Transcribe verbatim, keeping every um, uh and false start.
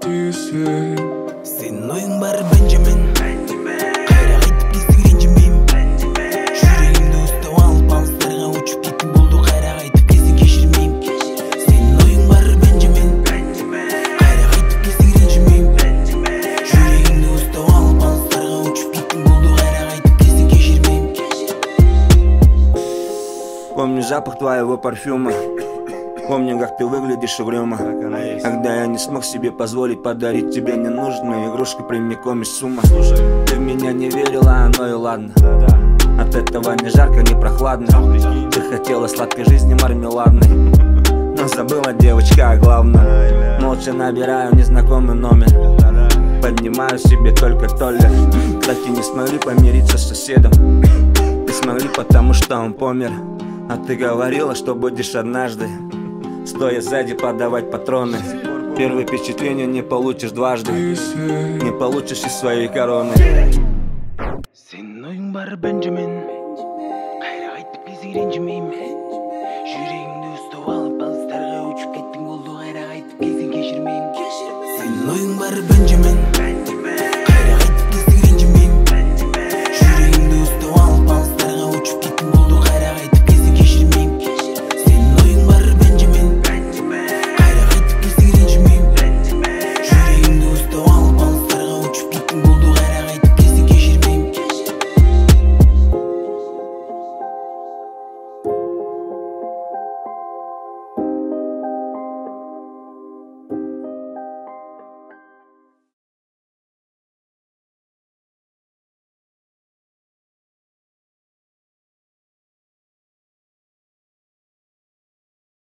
Senin oyun var Benjamin. Kayra aytıp kestik rencimeyim. Yüreğimde üstü alıp alslarga uçup kettim boldu. Kayra aytıp kesin keşirmeyim. Senin oyun var Benjamin. Kayra aytıp kestik rencimeyim. Yüreğimde üstü alıp alslarga uçup kettim boldu. Kayra aytıp kesin keşirmeyim. Помню запах твоего парфюма. Помню, как ты выглядишь угрюмо. Когда я не смог себе позволить подарить тебе ненужную игрушку прямиком из сумма. Ты в меня не верила, но и ладно. От этого ни жарко, ни прохладно. Ты хотела сладкой жизни мармеладной, но забыла, девочка, о главном. Молча набираю незнакомый номер. Поднимаю себе только туалет. Так и не смогли помириться с соседом. Не смогли, потому что он помер. А ты говорила, что будешь однажды, стоя сзади, подавать патроны. Первое впечатление не получишь дважды. Не получишь из своей короны. Senin oyun var Benjamin. Kayra aytıp kesik rencimeyim. Yüreğimde üstü alıp alslarga uçup kettim boldu. Kayra aytıp kesin keşirmeyim. Senin oyun var Benjamin.